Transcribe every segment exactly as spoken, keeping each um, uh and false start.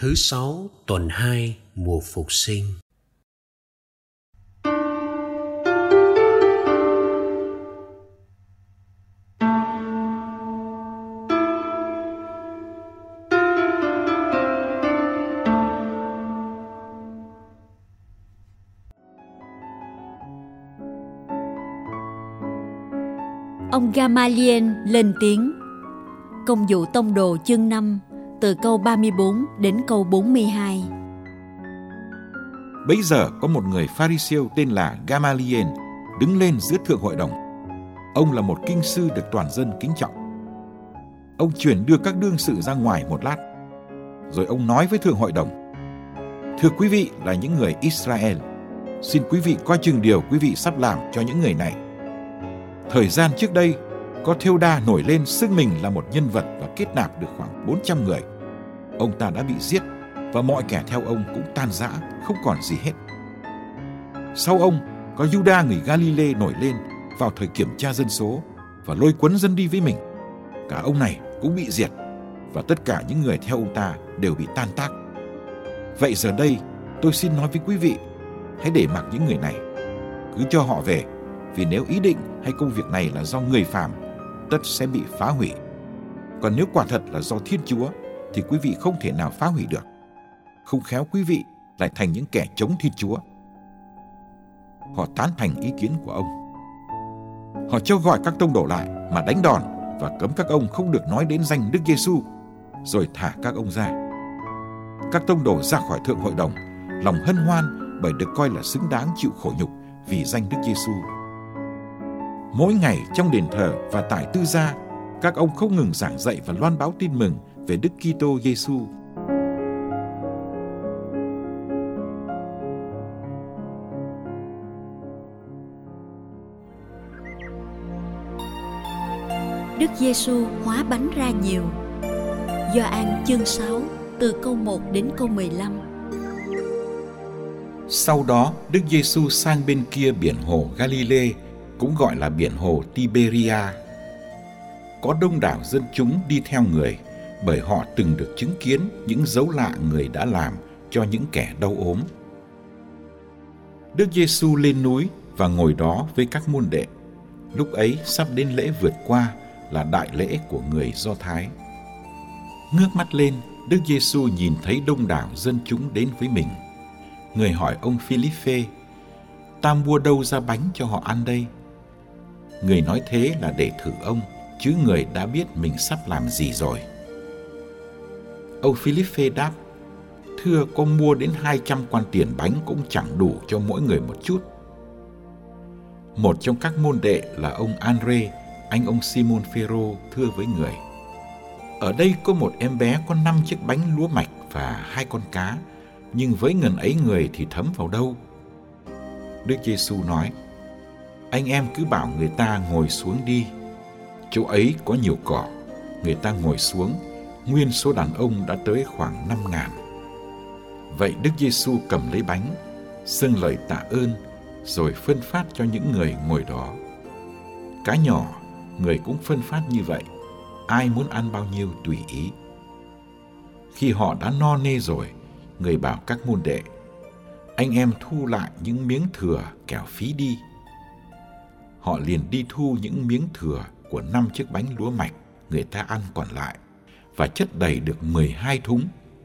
Thứ sáu tuần hai mùa Phục sinh. Ông Gamaliel lên tiếng. Công vụ tông đồ chương năm, từ câu ba mươi bốn đến câu bốn mươi hai. Bấy giờ có một người Pha-ri-siêu tên là Gamaliel đứng lên giữa thượng hội đồng. Ông là một kinh sư được toàn dân kính trọng. Ông chuyển đưa các đương sự ra ngoài một lát, rồi ông nói với thượng hội đồng: Thưa quý vị là những người Israel, xin quý vị coi chừng điều quý vị sắp làm cho những người này. Thời gian trước đây, có Thêu-đa nổi lên xưng mình là một nhân vật và kết nạp được khoảng bốn trăm người. Ông ta đã bị giết và mọi kẻ theo ông cũng tan rã, không còn gì hết. Sau ông, có Giu-đa người Ga-li-lê nổi lên vào thời kiểm tra dân số và lôi cuốn dân đi với mình. Cả ông này cũng bị diệt và tất cả những người theo ông ta đều bị tan tác. Vậy giờ đây, tôi xin nói với quý vị, hãy để mặc những người này, cứ cho họ về, vì nếu ý định hay công việc này là do người phàm, tất sẽ bị phá hủy. Còn nếu quả thật là do Thiên Chúa, thì quý vị không thể nào phá hủy được. Không khéo quý vị lại thành những kẻ chống Thiên Chúa. Họ tán thành ý kiến của ông. Họ cho gọi các tông đồ lại mà đánh đòn và cấm các ông không được nói đến danh Đức Giê-xu, rồi thả các ông ra. Các tông đồ ra khỏi thượng hội đồng, lòng hân hoan bởi được coi là xứng đáng chịu khổ nhục vì danh Đức Giê-xu. Mỗi ngày trong đền thờ và tại tư gia, các ông không ngừng giảng dạy và loan báo tin mừng về Đức Kitô Giê-xu. Đức Giê-xu hóa bánh ra nhiều. Gioan chương sáu, từ câu một đến câu mười lăm. Sau đó, Đức Giê-xu sang bên kia biển hồ Ga-li-lê, cũng gọi là biển hồ Tiberia. Có đông đảo dân chúng đi theo người, bởi họ từng được chứng kiến những dấu lạ người đã làm cho những kẻ đau ốm. Đức Giê-xu lên núi và ngồi đó với các môn đệ. Lúc ấy sắp đến lễ vượt qua, là đại lễ của người Do Thái. Ngước mắt lên, Đức Giê-xu nhìn thấy đông đảo dân chúng đến với mình. Người hỏi ông Phi-líp-phê: Ta mua đâu ra bánh cho họ ăn đây? Người nói thế là để thử ông, chứ người đã biết mình sắp làm gì rồi. Ông Phi-líp-phê đáp: Thưa, con mua đến hai trăm quan tiền bánh cũng chẳng đủ cho mỗi người một chút. Một trong các môn đệ là ông An-rê, anh ông Si-môn Phê-rô, thưa với người: Ở đây có một em bé có năm chiếc bánh lúa mạch và hai con cá, nhưng với ngần ấy người thì thấm vào đâu? Đức Giê-xu nói: Anh em cứ bảo người ta ngồi xuống đi. Chỗ ấy có nhiều cỏ. Người ta ngồi xuống, nguyên số đàn ông đã tới khoảng năm ngàn. Vậy Đức Giê-xu cầm lấy bánh, xưng lời tạ ơn, rồi phân phát cho những người ngồi đó. Cá nhỏ, người cũng phân phát như vậy, ai muốn ăn bao nhiêu tùy ý. Khi họ đã no nê rồi, người bảo các môn đệ: Anh em thu lại những miếng thừa kẻo phí đi. Họ liền đi thu những miếng thừa của năm chiếc bánh lúa mạch người ta ăn còn lại, và chất đầy được mười hai thúng.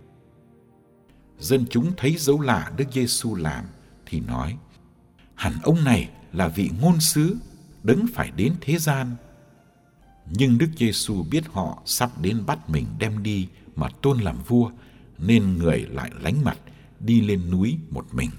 Dân chúng thấy dấu lạ Đức Giê-xu làm thì nói: Hẳn ông này là vị ngôn sứ đấng phải đến thế gian. Nhưng Đức Giê-xu biết họ sắp đến bắt mình đem đi mà tôn làm vua, nên người lại lánh mặt đi lên núi một mình.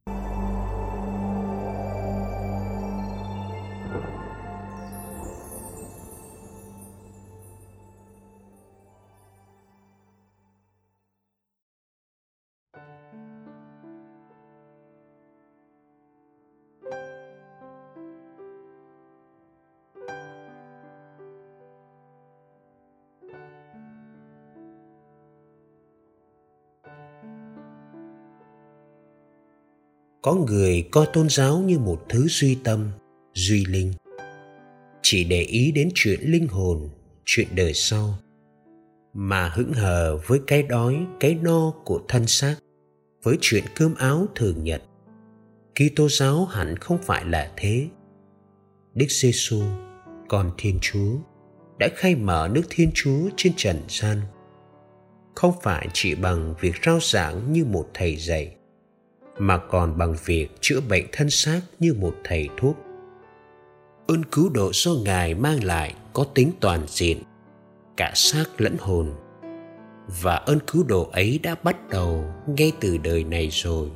Có người coi tôn giáo như một thứ duy tâm, duy linh, chỉ để ý đến chuyện linh hồn, chuyện đời sau. mà hững hờ với cái đói, cái no của thân xác, với chuyện cơm áo thường nhật. Kitô giáo hẳn không phải là thế. Đức Giêsu, con Thiên Chúa, đã khai mở nước Thiên Chúa trên trần gian, không phải chỉ bằng việc rao giảng như một thầy dạy, mà còn bằng việc chữa bệnh thân xác như một thầy thuốc. Ơn cứu độ do Ngài mang lại có tính toàn diện, cả xác lẫn hồn, và ơn cứu độ ấy đã bắt đầu ngay từ đời này rồi.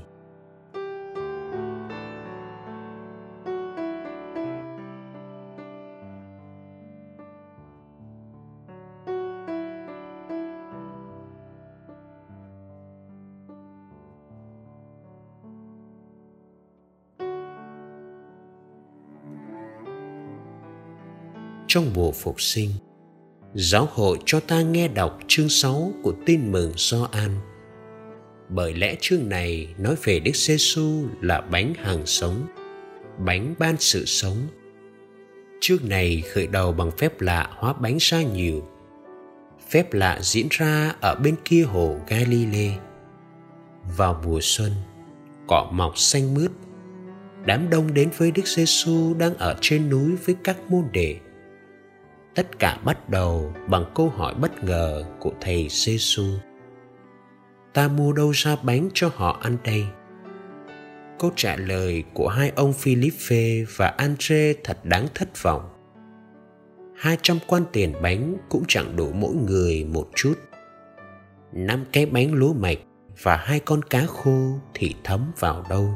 Trong mùa phục sinh, giáo hội cho ta nghe đọc chương sáu của Tin mừng Gioan. Bởi lẽ chương này nói về Đức Giêsu là bánh hằng sống, bánh ban sự sống. Chương này khởi đầu bằng phép lạ hóa bánh ra nhiều. Phép lạ diễn ra ở bên kia hồ Galilee. Vào mùa xuân, cỏ mọc xanh mướt, đám đông đến với Đức Giêsu đang ở trên núi với các môn đệ. Tất cả bắt đầu bằng câu hỏi bất ngờ của thầy Giêsu: ta mua đâu ra bánh cho họ ăn đây? Câu trả lời của hai ông Philippe và Andre thật đáng thất vọng. Hai trăm quan tiền bánh cũng chẳng đủ mỗi người một chút. Năm cái bánh lúa mạch và hai con cá khô thì thấm vào đâu?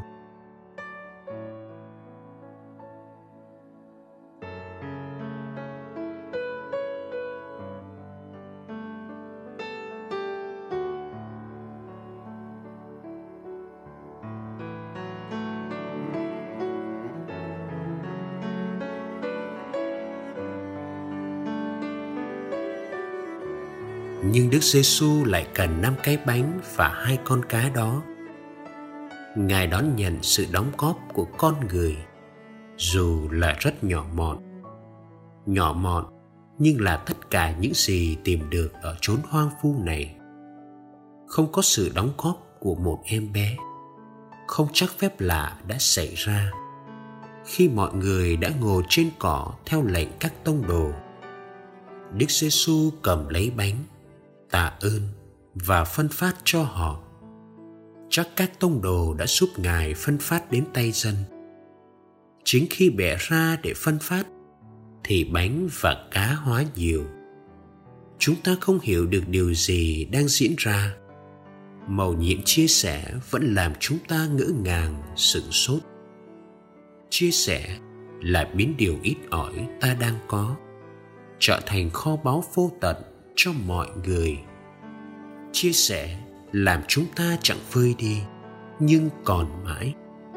Nhưng Đức Giêsu lại cần năm cái bánh và hai con cá đó. Ngài đón nhận sự đóng góp của con người, dù là rất nhỏ mọn. Nhỏ mọn nhưng là tất cả những gì tìm được ở chốn hoang vu này. Không có sự đóng góp của một em bé, không chắc phép lạ đã xảy ra. Khi mọi người đã ngồi trên cỏ theo lệnh các tông đồ, Đức Giêsu cầm lấy bánh, tạ ơn và phân phát cho họ. Chắc các tông đồ đã giúp Ngài phân phát đến tay dân. Chính khi bẻ ra để phân phát thì bánh và cá hóa nhiều. Chúng ta không hiểu được điều gì đang diễn ra. Mầu nhiệm chia sẻ vẫn làm chúng ta ngỡ ngàng, sửng sốt. Chia sẻ là biến điều ít ỏi ta đang có trở thành kho báu vô tận cho mọi người. Chia sẻ làm chúng ta chẳng vơi đi nhưng còn mãi.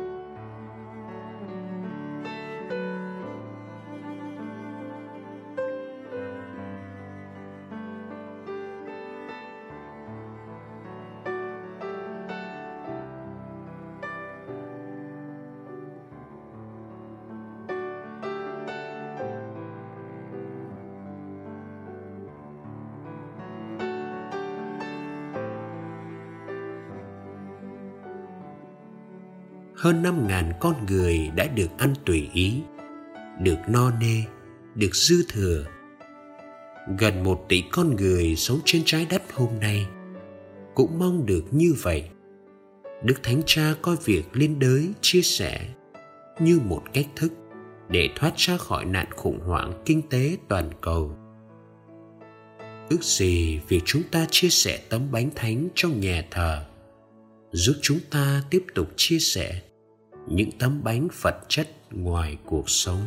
Hơn năm ngàn con người đã được ăn tùy ý, được no nê, được dư thừa. Gần một tỷ con người sống trên trái đất hôm nay cũng mong được như vậy. Đức Thánh Cha coi việc liên đới chia sẻ như một cách thức để thoát ra khỏi nạn khủng hoảng kinh tế toàn cầu. Ước gì việc chúng ta chia sẻ tấm bánh thánh trong nhà thờ giúp chúng ta tiếp tục chia sẻ những tấm bánh vật chất ngoài cuộc sống.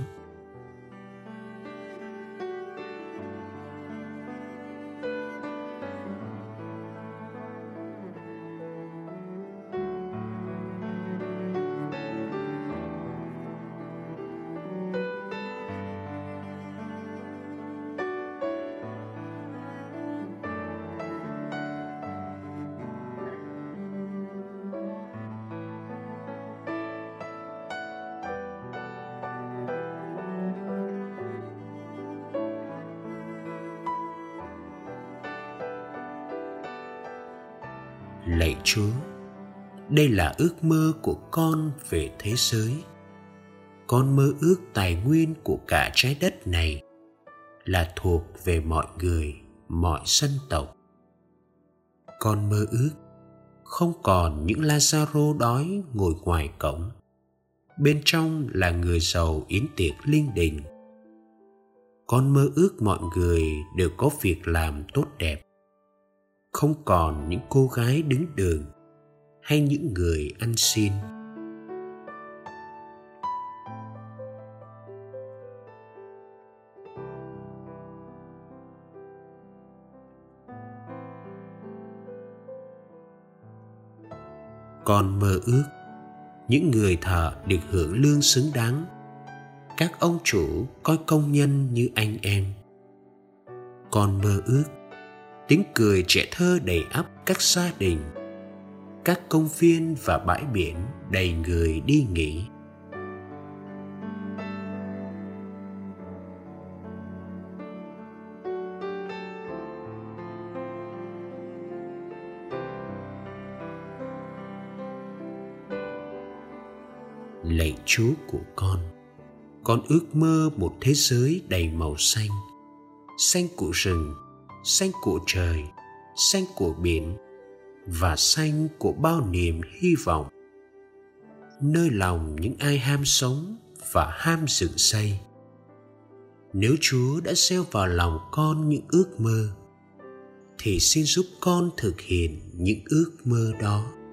Lạy Chúa, đây là ước mơ của con về thế giới. Con mơ ước tài nguyên của cả trái đất này là thuộc về mọi người, mọi dân tộc. Con mơ ước không còn những Lazaro đói ngồi ngoài cổng, bên trong là người giàu yến tiệc linh đình. Con mơ ước mọi người đều có việc làm tốt đẹp, không còn những cô gái đứng đường hay những người ăn xin. Con mơ ước những người thợ được hưởng lương xứng đáng, các ông chủ coi công nhân như anh em. Con mơ ước tiếng cười trẻ thơ đầy ắp các gia đình, các công viên và bãi biển đầy người đi nghỉ. Lạy Chúa của con, con ước mơ một thế giới đầy màu xanh, xanh của rừng, xanh của trời, xanh của biển và xanh của bao niềm hy vọng, nơi lòng những ai ham sống và ham dựng xây. Nếu Chúa đã gieo vào lòng con những ước mơ, thì xin giúp con thực hiện những ước mơ đó.